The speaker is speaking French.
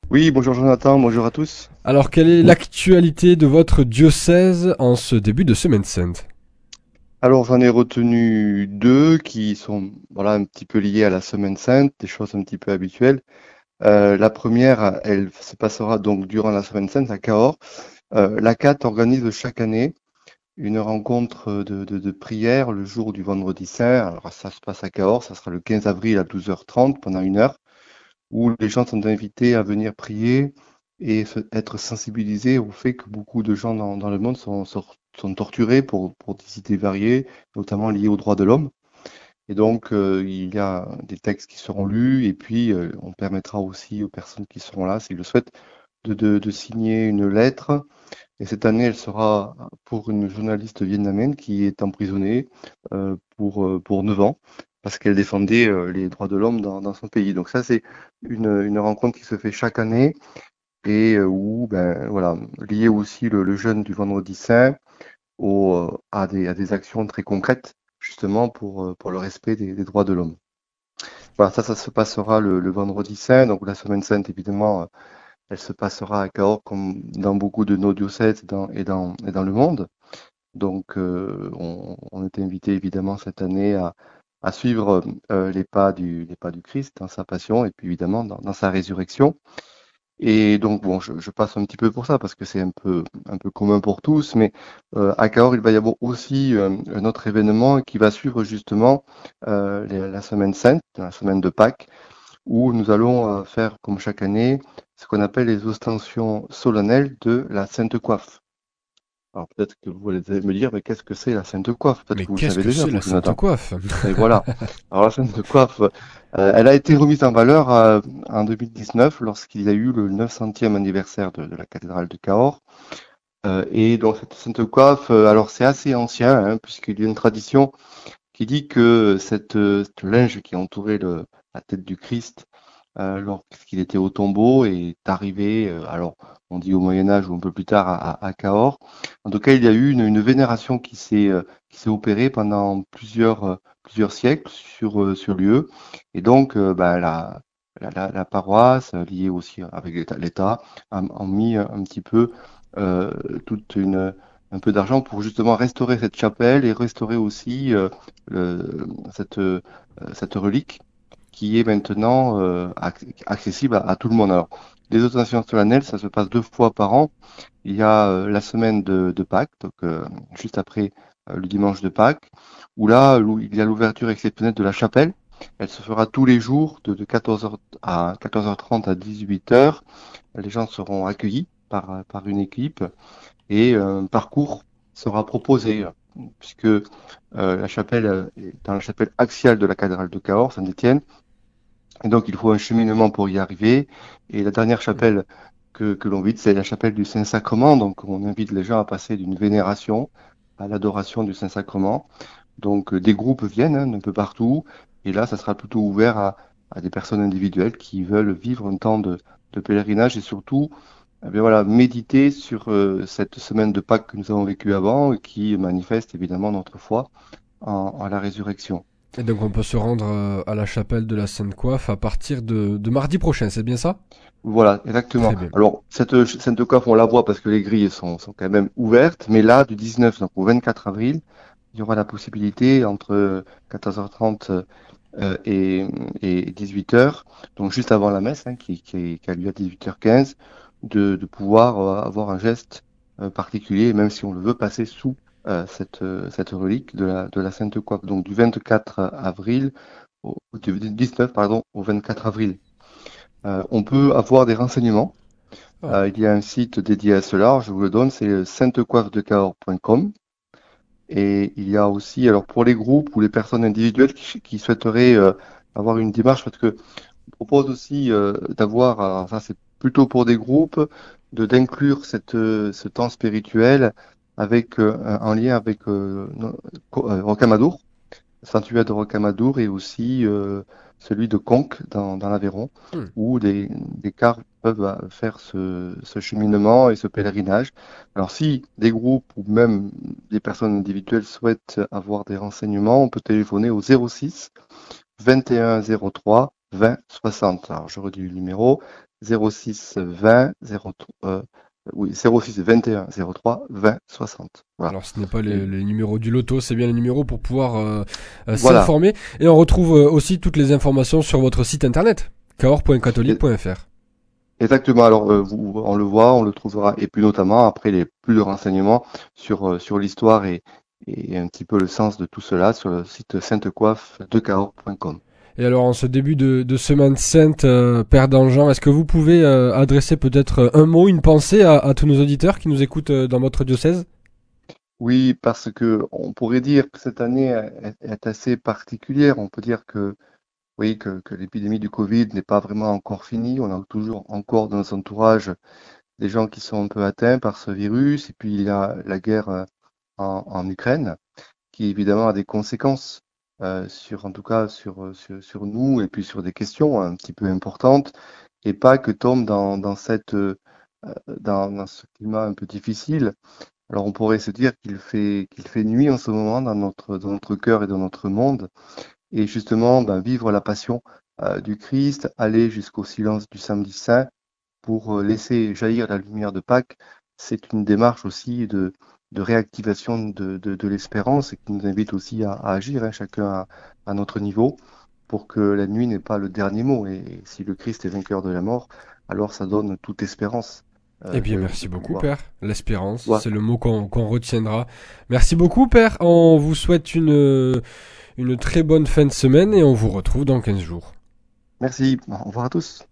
Oui, bonjour Jonathan, bonjour à tous. Alors, quelle est l'actualité de votre diocèse en ce début de semaine sainte? Alors j'en ai retenu deux qui sont voilà un petit peu liées à la Semaine Sainte, des choses un petit peu habituelles. La première, elle se passera donc durant la Semaine Sainte à Cahors. La CAT organise chaque année une rencontre de prière le jour du Vendredi Saint. Alors ça se passe à Cahors, ça sera le 15 avril à 12h30 pendant une heure, où les gens sont invités à venir prier et être sensibilisés au fait que beaucoup de gens dans le monde sont torturés pour des idées variées, notamment liées aux droits de l'homme. Et donc, il y a des textes qui seront lus et puis on permettra aussi aux personnes qui seront là, s'ils le souhaitent, de signer une lettre. Et cette année, elle sera pour une journaliste vietnamienne qui est emprisonnée pour 9 ans parce qu'elle défendait les droits de l'homme dans son pays. Donc ça, c'est une rencontre qui se fait chaque année et où, ben, voilà, lié aussi le jeûne du Vendredi Saint à des actions très concrètes, justement pour le respect des droits de l'homme. Voilà, ça se passera le Vendredi Saint, donc la Semaine Sainte, évidemment, elle se passera à Cahors comme dans beaucoup de nos diocèses et dans le monde. Donc, on est invité évidemment cette année à suivre les pas du Christ dans sa passion et puis évidemment dans sa résurrection. Et donc, bon, je passe un petit peu pour ça parce que c'est un peu commun pour tous, mais à Cahors, il va y avoir aussi un autre événement qui va suivre justement la Semaine Sainte, la semaine de Pâques, où nous allons faire, comme chaque année, ce qu'on appelle les ostensions solennelles de la Sainte Coiffe. Alors peut-être que vous allez me dire, mais qu'est-ce que c'est la Sainte Coiffe? Peut-être Mais que vous le qu'est-ce savez que déjà, c'est vous, la Sainte Jonathan. Coiffe? Et voilà. Alors la Sainte Coiffe, elle a été remise en valeur en 2019 lorsqu'il y a eu le 900e anniversaire de la cathédrale de Cahors. Et donc cette Sainte Coiffe, alors c'est assez ancien, hein, puisqu'il y a une tradition qui dit que cette linge qui entourait la tête du Christ lorsqu'il était au tombeau est arrivé, alors on dit au Moyen Âge ou un peu plus tard à Cahors. En tout cas, il y a eu une vénération qui s'est opérée pendant plusieurs siècles sur lieu. Et donc, bah, la paroisse, liée aussi avec l'État, a mis un petit peu euh, toute une un peu d'argent pour justement restaurer cette chapelle et restaurer aussi cette relique qui est maintenant accessible à tout le monde. Alors, les ostations solennelles, ça se passe 2 fois par an. Il y a la semaine de Pâques, donc juste après le dimanche de Pâques, où il y a l'ouverture exceptionnelle de la chapelle. Elle se fera tous les jours de 14h à 14h30 à 18h. Les gens seront accueillis par une équipe et un parcours sera proposé, puisque la chapelle est dans la chapelle axiale de la cathédrale de Cahors, Saint-Étienne, et donc il faut un cheminement pour y arriver. Et la dernière chapelle que l'on visite, c'est la chapelle du Saint-Sacrement, donc on invite les gens à passer d'une vénération à l'adoration du Saint-Sacrement. Donc des groupes viennent hein, d'un peu partout, et là ça sera plutôt ouvert à des personnes individuelles qui veulent vivre un temps de pèlerinage et surtout eh bien voilà, méditer sur cette semaine de Pâques que nous avons vécue avant et qui manifeste évidemment notre foi en la résurrection. Et donc on peut se rendre à la chapelle de la Sainte Coiffe à partir de mardi prochain, c'est bien ça? Voilà, exactement. Très bien. Alors, cette coiffe, on la voit parce que les grilles sont quand même ouvertes, mais là, du 19 donc au 24 avril, il y aura la possibilité entre 14h30 et, et 18h, donc juste avant la messe, hein, qui a lieu à 18h15, de pouvoir avoir un geste particulier, même si on le veut, passer sous cette relique de la Sainte Coiffe. Donc du 24 avril, du 19, pardon, au 24 avril. On peut avoir des renseignements. Ah. Il y a un site dédié à cela, je vous le donne, c'est saintecoiffedecahors.com. Et il y a aussi, alors pour les groupes ou les personnes individuelles qui souhaiteraient avoir une démarche, parce que on propose aussi d'avoir, alors ça c'est plutôt pour des groupes, d'inclure ce temps spirituel avec en lien avec Rocamadour, le sanctuaire de Rocamadour et aussi celui de Conques dans l'Aveyron, Hmm. où des cars peuvent faire ce cheminement et ce pèlerinage. Alors si des groupes ou même des personnes individuelles souhaitent avoir des renseignements, on peut téléphoner au 06 21 03 20 60. Alors je redis le numéro 06 20 oui, 06 21 03 20 60. Voilà. Alors, ce n'est pas Et les numéros du loto, c'est bien les numéros pour pouvoir voilà. s'informer. Et on retrouve aussi toutes les informations sur votre site internet, Et- cahors.catholique.fr. Exactement. Alors, on le voit, on le trouvera. Et puis notamment, après, les plus de renseignements sur l'histoire et un petit peu le sens de tout cela sur le site saintecoiffe2cahors.com. Et alors, en ce début de semaine sainte, Père d'Anjan, est-ce que vous pouvez adresser peut-être un mot, une pensée à tous nos auditeurs qui nous écoutent dans votre diocèse? Oui, parce que on pourrait dire que cette année est assez particulière. On peut dire que oui, que l'épidémie du Covid n'est pas vraiment encore finie. On a toujours encore dans notre entourage des gens qui sont un peu atteints par ce virus. Et puis il y a la guerre en Ukraine, qui évidemment a des conséquences sur, en tout cas, sur nous et puis sur des questions un petit peu importantes. Et pas que tombe dans ce climat un peu difficile. Alors on pourrait se dire qu'il fait nuit en ce moment dans notre cœur et dans notre monde. Et justement, ben, vivre la passion du Christ, aller jusqu'au silence du samedi saint pour laisser jaillir la lumière de Pâques, c'est une démarche aussi de réactivation de l'espérance et qui nous invite aussi à agir, hein, chacun à notre niveau, pour que la nuit n'ait pas le dernier mot. Et si le Christ est vainqueur de la mort, alors ça donne toute espérance Eh bien, de merci beaucoup, pouvoir. Père. L'espérance, Voilà. c'est le mot qu'on retiendra. Merci beaucoup, Père. On vous souhaite une très bonne fin de semaine et on vous retrouve dans 15 jours. Merci, au revoir à tous.